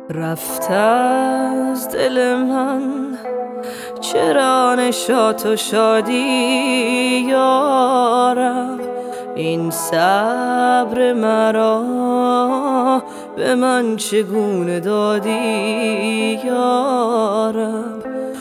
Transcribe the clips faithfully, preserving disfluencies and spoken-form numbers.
رفت از دل من چرا نشاط و شادی یارم، این صبر مرا به من چگونه دادی یارم.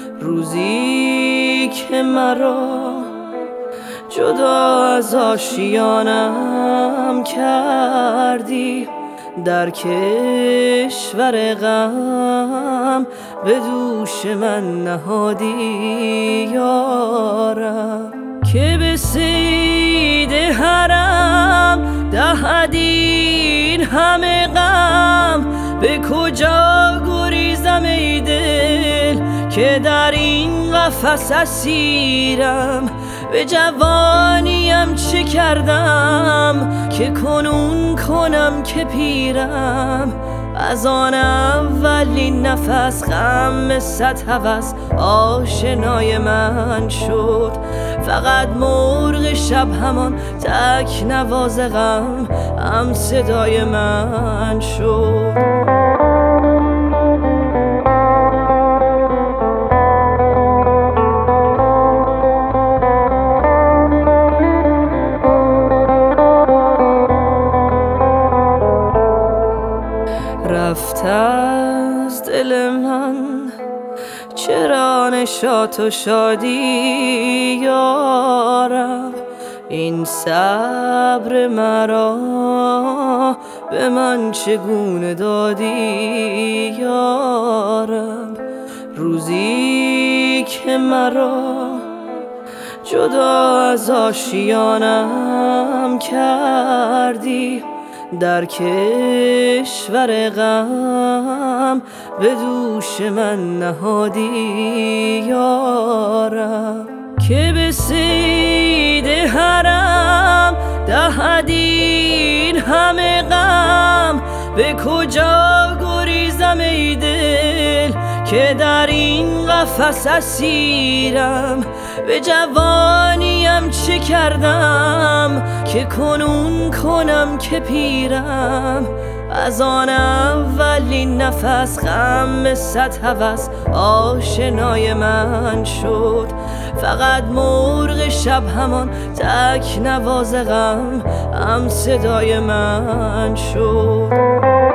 روزی که مرا جدا از آشیانم کردی، در کشور غم به دوش من نهادی یارم. که به صید حرم دهد این همه غم، به کجا گریزم ای دل که در این قفس اسیرم. به جوانیم چه کردم که کنون کنم که پیرم. از آن اولین نفس غم صد هوس آشنای من شد، فقط مرغ شب همان تک نواز غم هم صدای من شد. رفت از دل من چرا نشاط و شادی یارم، این صبر مرا به من چگونه دادی یارم. روزی که مرا جدا از آشیانم کردی، در کشور غم به دوش من نهادی یارم. که به صید حرم دهد این همه غم، به کجا گریزم ای دل که در این قفس اسیرم. به جوانیم چه کردم که کنون کنم که پیرم. از آن اولین نفس غم صد هوس آشنای من شد، فقط مرغ شب همان تک نواز غم هم صدای من شد.